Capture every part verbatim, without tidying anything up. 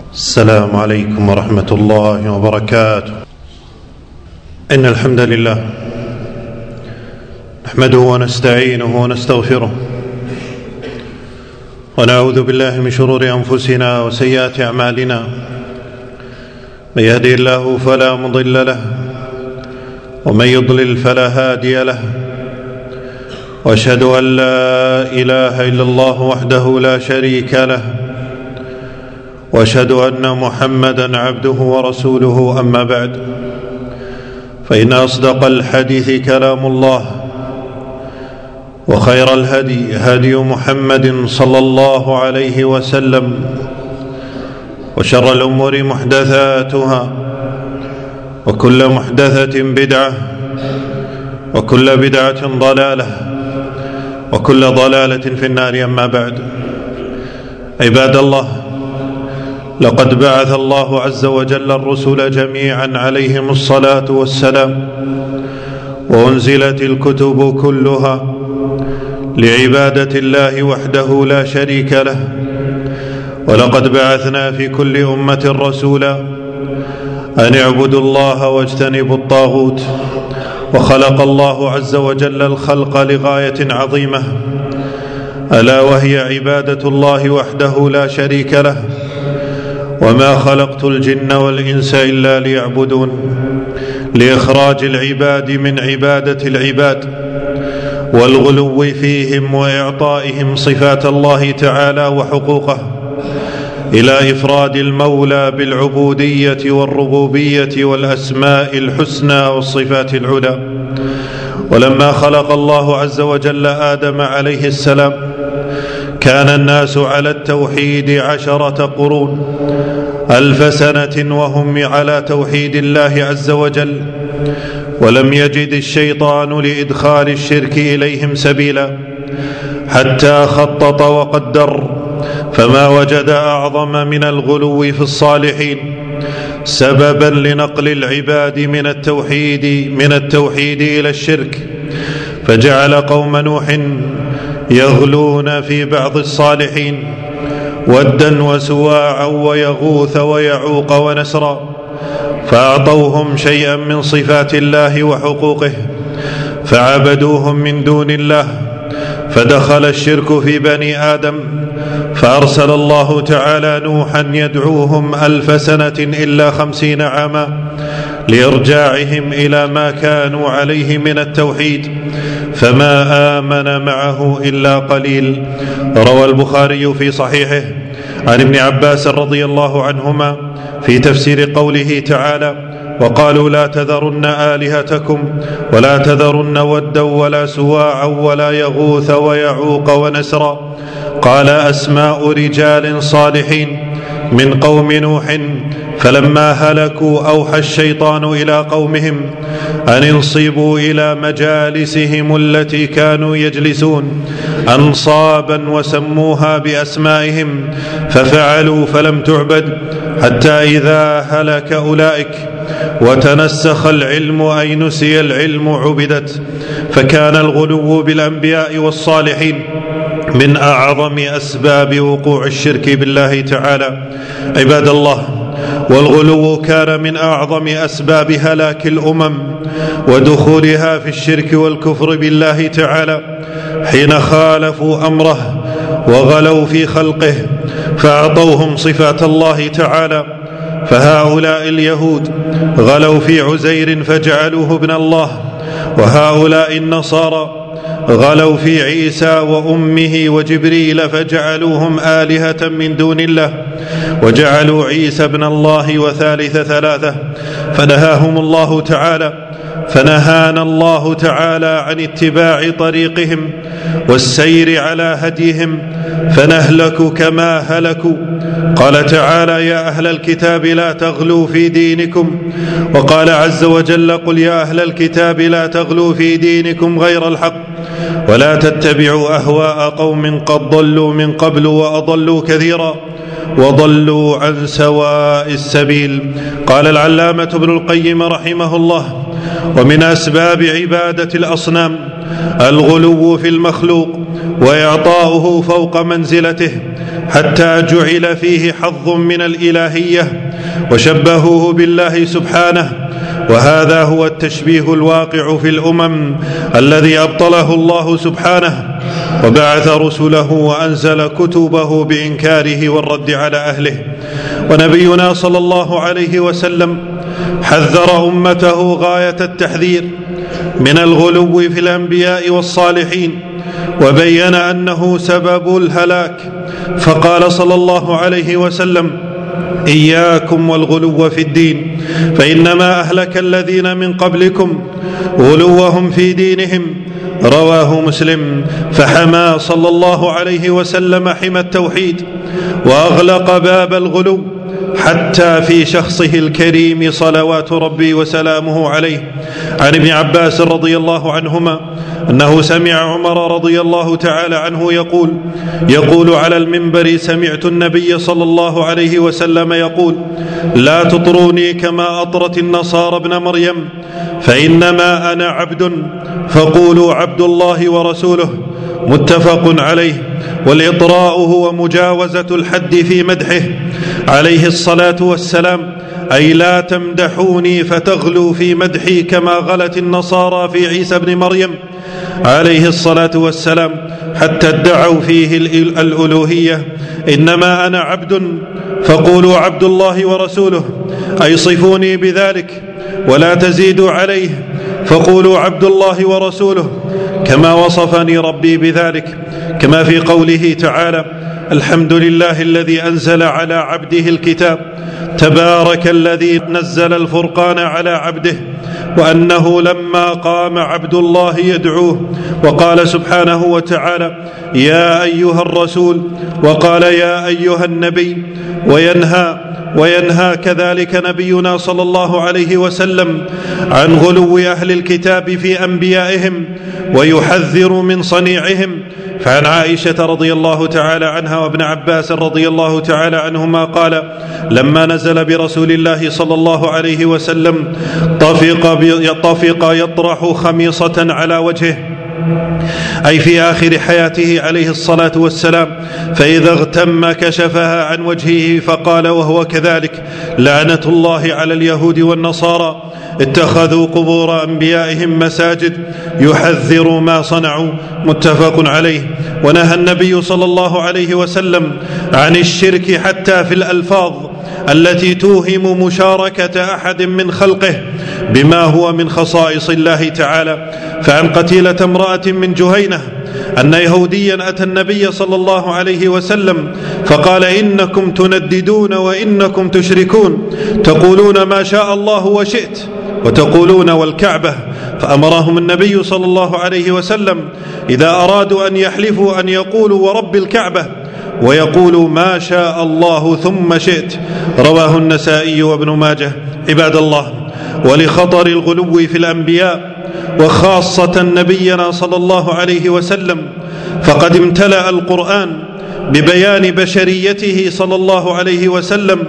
السلام عليكم ورحمة الله وبركاته. إن الحمد لله نحمده ونستعينه ونستغفره ونعوذ بالله من شرور أنفسنا وسيئات أعمالنا. من يهده الله فلا مضل له ومن يضلل فلا هادي له، وأشهد أن لا إله إلا الله وحده لا شريك له، وأشهد أن محمدًا عبده ورسوله. أما بعد، فإن أصدق الحديث كلام الله، وخير الهدي هدي محمد صلى الله عليه وسلم، وشر الأمور محدثاتها، وكل محدثة بدعة، وكل بدعة ضلالة، وكل ضلالة في النار. أما بعد، عباد الله، لقد بعث الله عز وجل الرسل جميعا عليهم الصلاة والسلام، وأنزلت الكتب كلها لعبادة الله وحده لا شريك له. ولقد بعثنا في كل أمة رسولا أن اعبدوا الله واجتنبوا الطاغوت. وخلق الله عز وجل الخلق لغاية عظيمة، ألا وهي عبادة الله وحده لا شريك له. وما خلقت الجن والإنس إلا ليعبدون، لإخراج العباد من عبادة العباد والغلو فيهم وإعطائهم صفات الله تعالى وحقوقه، إلى إفراد المولى بالعبودية والربوبية والأسماء الحسنى والصفات العلى. ولما خلق الله عز وجل آدم عليه السلام، كان الناس على التوحيد عشرة قرون، ألف سنة وهم على توحيد الله عز وجل، ولم يجد الشيطان لإدخال الشرك إليهم سبيلا، حتى خطط وقدر، فما وجد أعظم من الغلو في الصالحين سببا لنقل العباد من التوحيد من التوحيد إلى الشرك، فجعل قوم نوح يغلون في بعض الصالحين، ودا وسواعا ويغوث ويعوق ونسرا، فأعطوهم شيئا من صفات الله وحقوقه فعبدوهم من دون الله، فدخل الشرك في بني آدم، فأرسل الله تعالى نوحا يدعوهم ألف سنة إلا خمسين عاما لإرجاعهم إلى ما كانوا عليه من التوحيد، فما آمن معه إلا قليل. روى البخاري في صحيحه عن ابن عباس رضي الله عنهما في تفسير قوله تعالى: وقالوا لا تذرن آلهتكم ولا تذرن ودا ولا سواعا ولا يغوث ويعوق ونسرا، قال: أسماء رجال صالحين من قوم نوح، فلما هلكوا أوحى الشيطان إلى قومهم أن انصبوا إلى مجالسهم التي كانوا يجلسون أنصابا وسموها بأسمائهم، ففعلوا فلم تعبد، حتى إذا هلك أولئك وتنسخ العلم أي نسي العلم عبدت. فكان الغلو بالأنبياء والصالحين من أعظم أسباب وقوع الشرك بالله تعالى. عباد الله، والغلو كان من أعظم أسباب هلاك الأمم ودخولها في الشرك والكفر بالله تعالى، حين خالفوا أمره وغلوا في خلقه فأعطوهم صفات الله تعالى. فهؤلاء اليهود غلوا في عزير فجعلوه ابن الله، وهؤلاء النصارى غلوا في عيسى وأمه وجبريل فجعلوهم آلهة من دون الله، وجعلوا عيسى ابن الله وثالث ثلاثة. فنهاهم الله تعالى فنهانا الله تعالى عن اتباع طريقهم والسير على هديهم فنهلك كما هلكوا. قال تعالى: يا أهل الكتاب لا تغلوا في دينكم. وقال عز وجل: قل يا أهل الكتاب لا تغلوا في دينكم غير الحق ولا تتبعوا أهواء قوم قد ضلوا من قبل وأضلوا كثيرا وضلوا عن سواء السبيل. قال العلامة ابن القيم رحمه الله: ومن أسباب عبادة الأصنام الغلو في المخلوق وإعطاؤه فوق منزلته، حتى جعل فيه حظ من الإلهية وشبهوه بالله سبحانه، وهذا هو التشبيه الواقع في الأمم الذي أبطله الله سبحانه، وبعث رسله وأنزل كتبه بإنكاره والرد على أهله. ونبينا صلى الله عليه وسلم حذر أمته غاية التحذير من الغلو في الأنبياء والصالحين، وبين أنه سبب الهلاك، فقال صلى الله عليه وسلم: إياكم والغلو في الدين، فإنما أهلك الذين من قبلكم غلوهم في دينهم. رواه مسلم. فحمى صلى الله عليه وسلم حمى التوحيد، وأغلق باب الغلو حتى في شخصه الكريم صلوات ربي وسلامه عليه. عن ابن عباس رضي الله عنهما أنه سمع عمر رضي الله تعالى عنه يقول يقول على المنبر: سمعت النبي صلى الله عليه وسلم يقول: لا تطروني كما أطرت النصارى ابن مريم، فإنما أنا عبد، فقولوا عبد الله ورسوله. متفق عليه. والإطراء هو مجاوزة الحد في مدحه عليه الصلاة والسلام، أي لا تمدحوني فتغلوا في مدحي كما غلت النصارى في عيسى بن مريم عليه الصلاة والسلام حتى ادعوا فيه الألوهية. إنما أنا عبد، فقولوا عبد الله ورسوله، أي صفوني بذلك ولا تزيدوا عليه، فقولوا عبد الله ورسوله كما وصفني ربي بذلك، كما في قوله تعالى: الحمد لله الذي أنزل على عبده الكتاب، تبارك الذي نزل الفرقان على عبده، وأنه لما قام عبد الله يدعوه وقال سبحانه وتعالى: يا أيها الرسول، وقال يا أيها النبي، وينهى وينهى كذلك نبينا صلى الله عليه وسلم عن غلو أهل الكتاب في أنبيائهم، ويحذر من صنيعهم. فعن عائشة رضي الله تعالى عنها وابن عباس رضي الله تعالى عنهما قال: لما نزل برسول الله صلى الله عليه وسلم طفق طفق يطرح خميصة على وجهه، أي في آخر حياته عليه الصلاة والسلام، فإذا اغتم كشفها عن وجهه، فقال وهو كذلك: لعنة الله على اليهود والنصارى، اتخذوا قبور أنبيائهم مساجد، يحذر ما صنعوا. متفق عليه. ونهى النبي صلى الله عليه وسلم عن الشرك حتى في الألفاظ التي توهم مشاركة أحد من خلقه بما هو من خصائص الله تعالى. فعن قتيلة امرأة من جهينة أن يهوديا أتى النبي صلى الله عليه وسلم فقال: إنكم تنددون وإنكم تشركون، تقولون ما شاء الله وشئت، وتقولون والكعبة. فأمرهم النبي صلى الله عليه وسلم إذا أرادوا أن يحلفوا أن يقولوا ورب الكعبة، ويقولوا ما شاء الله ثم شئت. رواه النسائي وابن ماجه. عباد الله، ولخطر الغلو في الأنبياء وخاصة نبينا صلى الله عليه وسلم، فقد امتلأ القرآن ببيان بشريته صلى الله عليه وسلم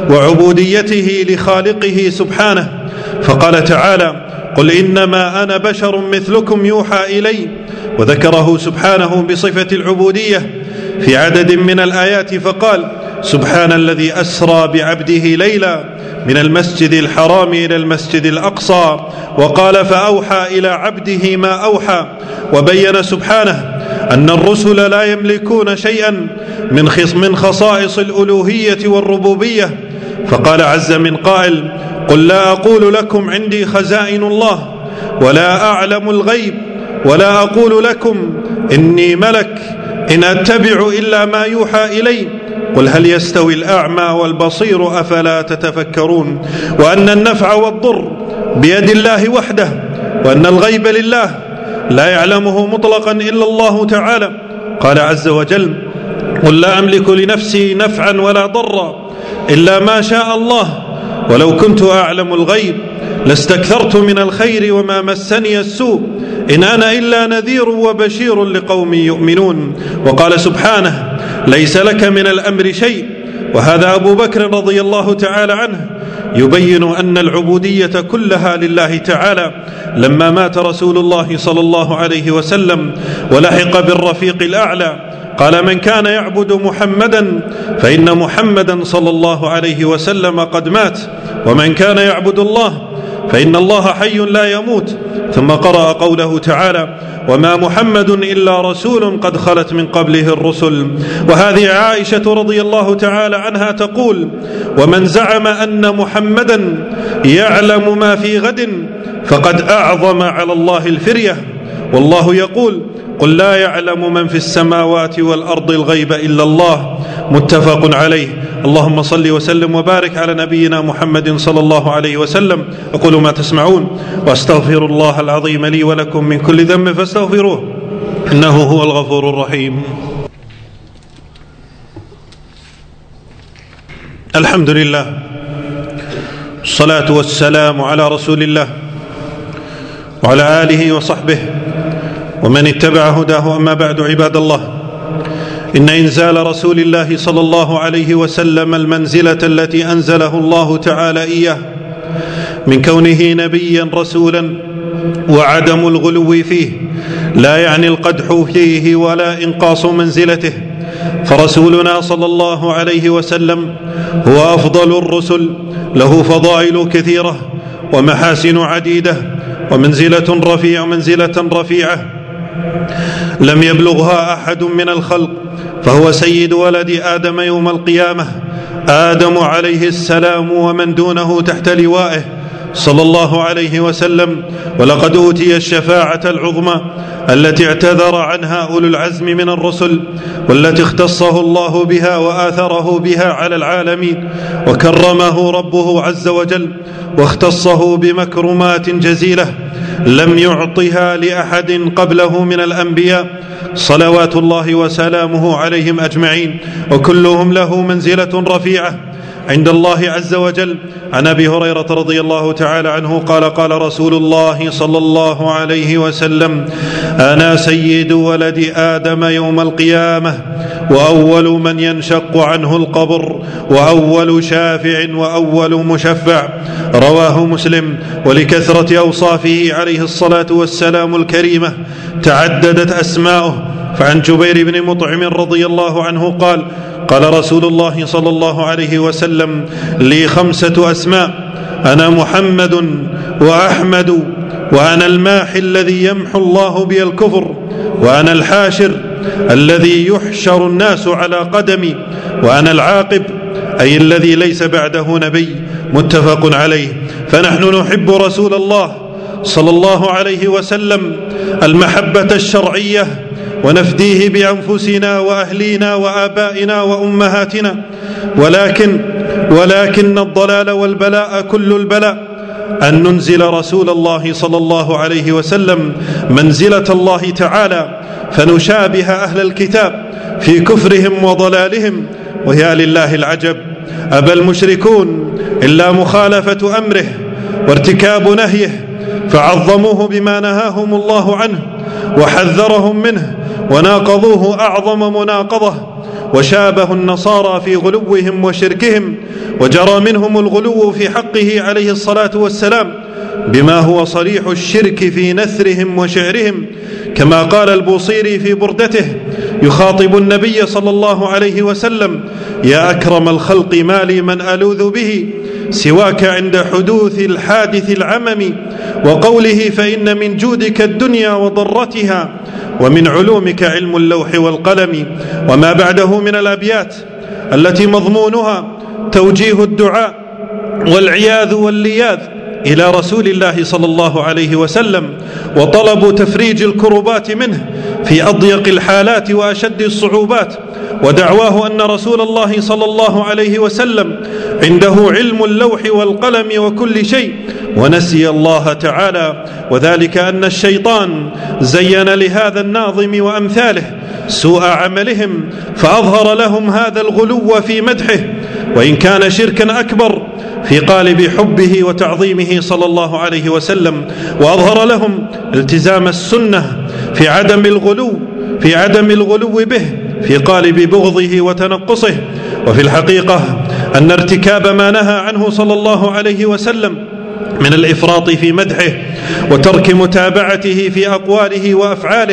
وعبوديته لخالقه سبحانه. فقال تعالى: قل إنما أنا بشر مثلكم يوحى إلي، وذكره سبحانه بصفة العبودية في عدد من الآيات، فقال: سبحان الذي أسرى بعبده ليلا من المسجد الحرام إلى المسجد الأقصى، وقال: فأوحى إلى عبده ما أوحى. وبين سبحانه أن الرسل لا يملكون شيئا من خصائص الألوهية والربوبية، فقال عز من قائل: قل لا أقول لكم عندي خزائن الله ولا أعلم الغيب ولا أقول لكم إني ملك إن أتبع إلا ما يوحى إلي، قل هل يستوي الأعمى والبصير أفلا تتفكرون. وأن النفع والضر بيد الله وحده، وأن الغيب لله لا يعلمه مطلقا إلا الله تعالى. قال عز وجل: قل لا أملك لنفسي نفعا ولا ضرا إلا ما شاء الله، ولو كنت أعلم الغيب لاستكثرت من الخير وما مسني السوء، إن أنا إلا نذير وبشير لقوم يؤمنون. وقال سبحانه: ليس لك من الأمر شيء. وهذا أبو بكر رضي الله تعالى عنه يبين أن العبودية كلها لله تعالى لما مات رسول الله صلى الله عليه وسلم ولحق بالرفيق الأعلى، قال: من كان يعبد محمدا فإن محمدا صلى الله عليه وسلم قد مات، ومن كان يعبد الله فإن الله حي لا يموت. ثم قرأ قوله تعالى: وما محمد إلا رسول قد خلت من قبله الرسل. وهذه عائشة رضي الله تعالى عنها تقول: ومن زعم أن محمدا يعلم ما في غد فقد أعظم على الله الفرية، والله يقول: قل لا يعلم من في السماوات والأرض الغيب إلا الله. متفق عليه. اللهم صل وسلم وبارك على نبينا محمد صلى الله عليه وسلم. أقول ما تسمعون وأستغفر الله العظيم لي ولكم من كل ذنب فاستغفروه إنه هو الغفور الرحيم. الحمد لله، الصلاة والسلام على رسول الله وعلى آله وصحبه ومن اتبع هداه. أما بعد، عباد الله، إن إنزال رسول الله صلى الله عليه وسلم المنزلة التي أنزله الله تعالى إياه من كونه نبيا رسولا وعدم الغلو فيه لا يعني القدح فيه ولا إنقاص منزلته، فرسولنا صلى الله عليه وسلم هو أفضل الرسل، له فضائل كثيرة ومحاسن عديدة ومنزلة رفيعة منزلة رفيعة لم يبلغها أحد من الخلق، فهو سيد ولد آدم يوم القيامة، آدم عليه السلام ومن دونه تحت لوائه صلى الله عليه وسلم. ولقد أوتي الشفاعة العظمى التي اعتذر عنها أولو العزم من الرسل، والتي اختصه الله بها وآثره بها على العالمين، وكرمه ربه عز وجل واختصه بمكرمات جزيلة لم يعطها لأحد قبله من الأنبياء صلوات الله وسلامه عليهم أجمعين، وكلهم له منزلة رفيعة عند الله عز وجل. عن أبي هريرة رضي الله تعالى عنه قال: قال رسول الله صلى الله عليه وسلم: أنا سيد ولد آدم يوم القيامة، وأول من ينشق عنه القبر، وأول شافع وأول مشفع. رواه مسلم. ولكثرة أوصافه عليه الصلاة والسلام الكريمة تعددت أسماؤه. فعن جبير بن مطعم رضي الله عنه قال: قال رسول الله صلى الله عليه وسلم: لي خمسة أسماء: أنا محمد وأحمد، وأنا الماحي الذي يمحو الله بي الكفر، وأنا الحاشر الذي يحشر الناس على قدمي، وأنا العاقب أي الذي ليس بعده نبي. متفق عليه. فنحن نحب رسول الله صلى الله عليه وسلم المحبة الشرعية، ونفديه بأنفسنا وأهلينا وآبائنا وأمهاتنا، ولكن ولكن الضلال والبلاء كل البلاء أن ننزل رسول الله صلى الله عليه وسلم منزلة الله تعالى فنشابه أهل الكتاب في كفرهم وضلالهم. ويا لله العجب، أبى المشركون إلا مخالفة أمره وارتكاب نهيه، فعظموه بما نهاهم الله عنه وحذرهم منه، وناقضوه أعظم مناقضة، وشابه النصارى في غلوهم وشركهم، وجرى منهم الغلو في حقه عليه الصلاة والسلام بما هو صريح الشرك في نثرهم وشعرهم، كما قال البوصيري في بردته يخاطب النبي صلى الله عليه وسلم: يا أكرم الخلق ما لي من ألوذ به سواك عند حدوث الحادث العمم، وقوله: فإن من جودك الدنيا وضرتها، ومن علومك علم اللوح والقلم. وما بعده من الأبيات التي مضمونها توجيه الدعاء والعياذ واللياذ إلى رسول الله صلى الله عليه وسلم، وطلب تفريج الكربات منه في أضيق الحالات وأشد الصعوبات، ودعواه أن رسول الله صلى الله عليه وسلم عنده علم اللوح والقلم وكل شيء، ونسي الله تعالى، وذلك أن الشيطان زين لهذا الناظم وأمثاله سوء عملهم، فأظهر لهم هذا الغلو في مدحه، وإن كان شركا أكبر في قالب حبه وتعظيمه صلى الله عليه وسلم، وأظهر لهم التزام السنة في عدم الغلو في عدم الغلو به في قالب بغضه وتنقصه. وفي الحقيقة أن ارتكاب ما نهى عنه صلى الله عليه وسلم من الإفراط في مدحه وترك متابعته في أقواله وأفعاله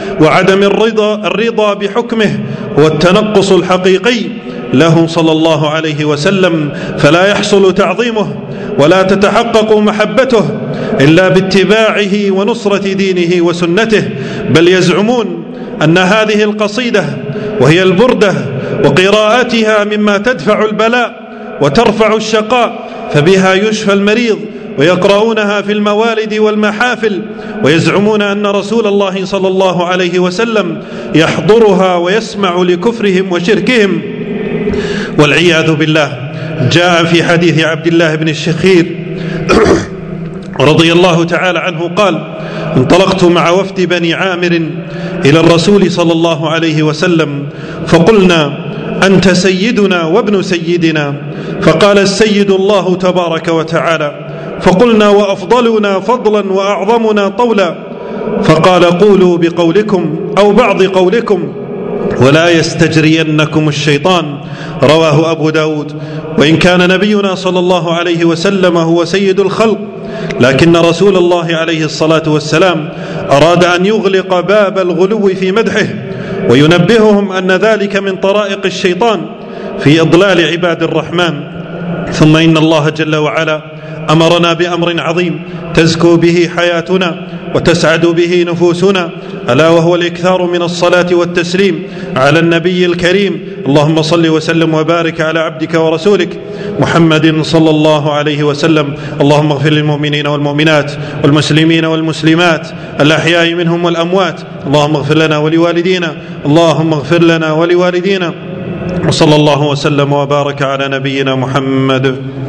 وعدم الرضا, الرضا بحكمه هو التنقص الحقيقي له صلى الله عليه وسلم، فلا يحصل تعظيمه ولا تتحقق محبته إلا باتباعه ونصرة دينه وسنته. بل يزعمون أن هذه القصيدة وهي البردة وقراءتها مما تدفع البلاء وترفع الشقاء، فبها يشفى المريض، ويقرؤونها في الموالد والمحافل، ويزعمون أن رسول الله صلى الله عليه وسلم يحضرها ويسمع لكفرهم وشركهم والعياذ بالله. جاء في حديث عبد الله بن الشخير رضي الله تعالى عنه قال: انطلقت مع وفد بني عامر إلى الرسول صلى الله عليه وسلم فقلنا: أنت سيدنا وابن سيدنا. فقال: السيد الله تبارك وتعالى. فقلنا: وأفضلنا فضلا وأعظمنا طولا. فقال: قولوا بقولكم أو بعض قولكم ولا يستجرينكم الشيطان. رواه أبو داود. وإن كان نبينا صلى الله عليه وسلم هو سيد الخلق، لكن رسول الله عليه الصلاة والسلام أراد أن يغلق باب الغلو في مدحه، وينبههم أن ذلك من طرائق الشيطان في إضلال عباد الرحمن. ثم إن الله جل وعلا أمرنا بأمر عظيم تزكو به حياتنا وتسعد به نفوسنا، ألا وهو الإكثار من الصلاة والتسليم على النبي الكريم. اللهم صل وسلم وبارك على عبدك ورسولك محمد صلى الله عليه وسلم. اللهم اغفر للمؤمنين والمؤمنات والمسلمين والمسلمات الأحياء منهم والأموات. اللهم اغفر لنا ولوالدينا. اللهم اغفر لنا ولوالدينا. وصلى الله وسلم وبارك على نبينا محمد.